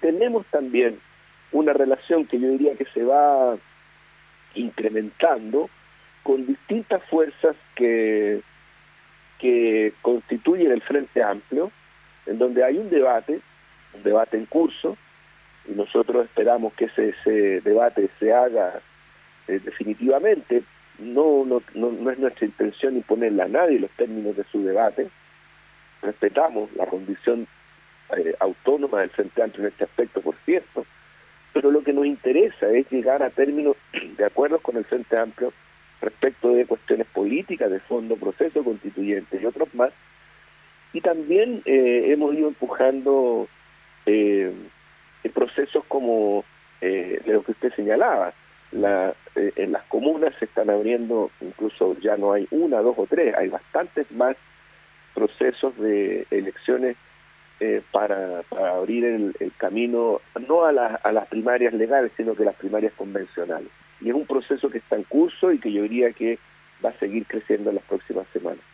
tenemos también una relación que yo diría que se va incrementando con distintas fuerzas que constituyen el Frente Amplio, en donde hay un debate en curso, y nosotros esperamos que ese debate se haga definitivamente. No es nuestra intención imponerle a nadie los términos de su debate. Respetamos la condición autónoma del Frente Amplio en este aspecto, por cierto, pero lo que nos interesa es llegar a términos de acuerdos con el Frente Amplio respecto de cuestiones políticas, de fondo, proceso constituyente y otros más. Y también hemos ido empujando procesos como lo que usted señalaba. En las comunas se están abriendo, incluso ya no hay una, dos o tres, hay bastantes más procesos de elecciones para abrir el camino, no a las primarias legales, sino que las primarias convencionales. Y es un proceso que está en curso y que yo diría que va a seguir creciendo en las próximas semanas.